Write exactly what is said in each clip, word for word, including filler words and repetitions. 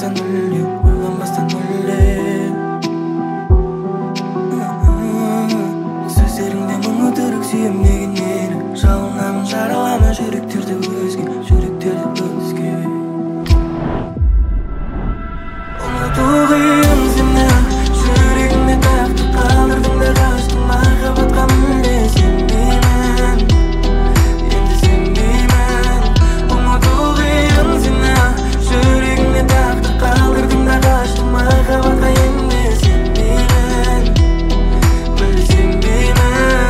ойланбастан мүлде, ойланбастан мүлде. Сөздеріңде мың өтірік сүйем деген мені, жалынамын жаралама жүректерді өзге, жүректерді өзге. Ұмыту қиын сені, жүрегіме тақты қалдырдың да қаштың махаббатқа мүлде сенбеймін, енді сенбеймін. Ұмыту қиын сені, жүрегіме тақты қалдырдың да қаштың махаббатқа енді сенбеймін, мүлде сенбеймін.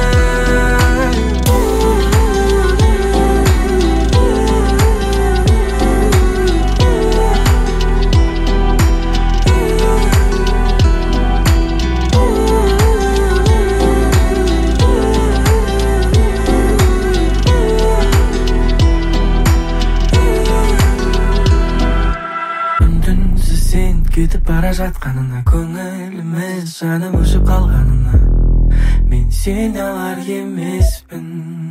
Кетіп бара жатқанына, көңіліміз жанып өшіп қалғанына, мен сен алар емеспін.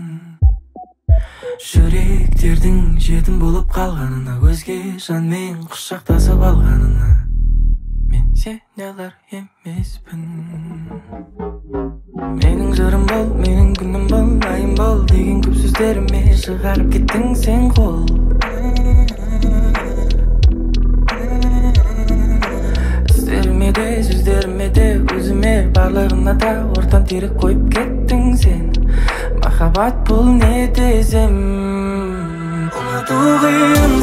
Жүректердің жетім болып қалғанына, өзге жанмен құшақтасып алғанына, мен сен алар емеспін. Менің жырым бол, менің күнім бол, айым бол деген көп сөздеріме шығарып кеттің сен қол. Сөздеріме де өзіме барлығына да ортан терек қойып кеттің сен. Махаббат бұл не десем, ұмыту қиын